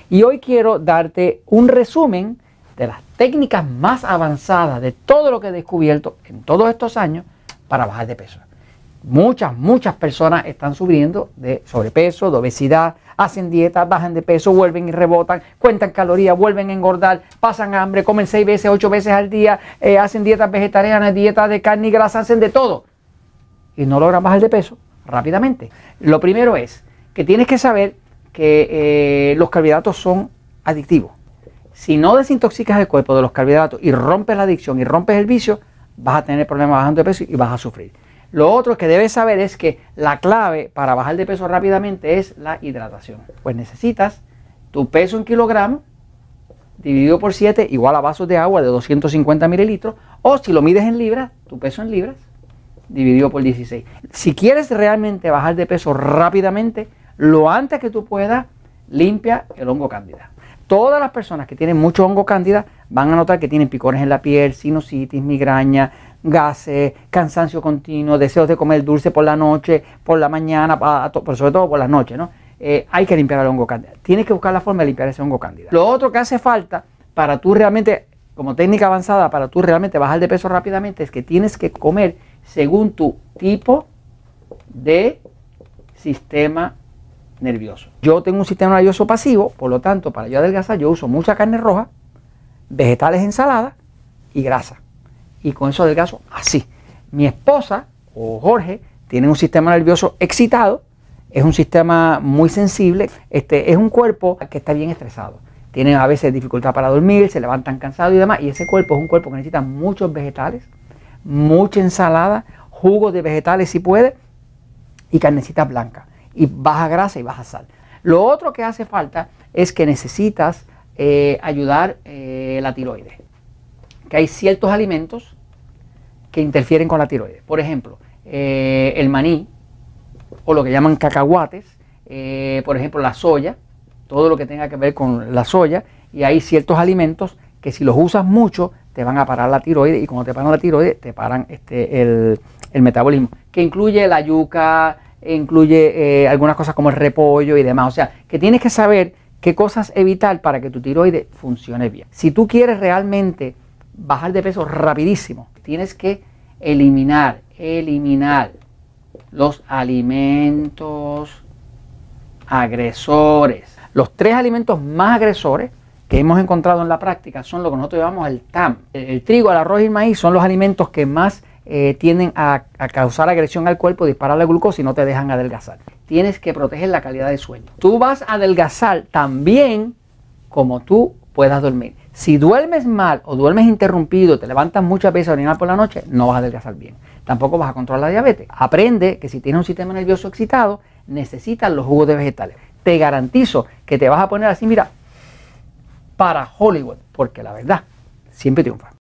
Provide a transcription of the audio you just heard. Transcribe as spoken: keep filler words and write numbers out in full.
Y hoy quiero darte un resumen de las técnicas más avanzadas de todo lo que he descubierto en todos estos años para bajar de peso. Muchas, muchas personas están sufriendo de sobrepeso, de obesidad, hacen dieta, bajan de peso, vuelven y rebotan, cuentan calorías, vuelven a engordar, pasan hambre, comen seis veces, ocho veces al día, eh, hacen dietas vegetarianas, dietas de carne y grasa, hacen de todo. Y no logran bajar de peso rápidamente. Lo primero es que tienes que saber que eh, los carbohidratos son adictivos. Si no desintoxicas el cuerpo de los carbohidratos y rompes la adicción y rompes el vicio, vas a tener problemas bajando de peso y vas a sufrir. Lo otro que debes saber es que la clave para bajar de peso rápidamente es la hidratación. Pues necesitas tu peso en kilogramos dividido por siete igual a vasos de agua de doscientos cincuenta mililitros, o si lo mides en libras, tu peso en libras dividido por dieciséis. Si quieres realmente bajar de peso rápidamente, lo antes que tú puedas, limpia el hongo cándida. Todas las personas que tienen mucho hongo cándida van a notar que tienen picones en la piel, sinusitis, migraña, gases, cansancio continuo, deseos de comer dulce por la noche, por la mañana, pero sobre todo por las noches, ¿no? Eh, hay que limpiar el hongo cándida. Tienes que buscar la forma de limpiar ese hongo cándida. Lo otro que hace falta para tú realmente, como técnica avanzada, para tú realmente bajar de peso rápidamente, es que tienes que comer según tu tipo de sistema nervioso. Yo tengo un sistema nervioso pasivo, por lo tanto, para yo adelgazar, yo uso mucha carne roja, vegetales, ensaladas y grasa. Y con eso adelgazo así. Mi esposa o Jorge tiene un sistema nervioso excitado, es un sistema muy sensible, este, es un cuerpo que está bien estresado. Tienen a veces dificultad para dormir, se levantan cansados y demás, y ese cuerpo es un cuerpo que necesita muchos vegetales, mucha ensalada, jugos de vegetales si puede, y carnecitas blancas, y baja grasa y baja sal. Lo otro que hace falta es que necesitas eh, ayudar eh, la tiroides. Que hay ciertos alimentos que interfieren con la tiroides. Por ejemplo, eh, el maní, o lo que llaman cacahuates, eh, por ejemplo la soya, todo lo que tenga que ver con la soya, y hay ciertos alimentos que si los usas mucho te van a parar la tiroides, y cuando te paran la tiroides te paran este, el, el metabolismo, que incluye la yuca, incluye eh, algunas cosas como el repollo y demás. O sea, que tienes que saber qué cosas evitar para que tu tiroides funcione bien. Si tú quieres realmente bajar de peso rapidísimo, tienes que eliminar, eliminar los alimentos agresores. Los tres alimentos más agresores que hemos encontrado en la práctica son lo que nosotros llamamos el T A M. El, el trigo, el arroz y el maíz son los alimentos que más eh, tienden a, a causar agresión al cuerpo, disparar la glucosa y no te dejan adelgazar. Tienes que proteger la calidad de sueño. Tú vas a adelgazar también como tú puedas dormir. Si duermes mal o duermes interrumpido, te levantas muchas veces a orinar por la noche, no vas a adelgazar bien. Tampoco vas a controlar la diabetes. Aprende que si tienes un sistema nervioso excitado, necesitas los jugos de vegetales. Te garantizo que te vas a poner así, mira, para Hollywood, porque la verdad siempre triunfa.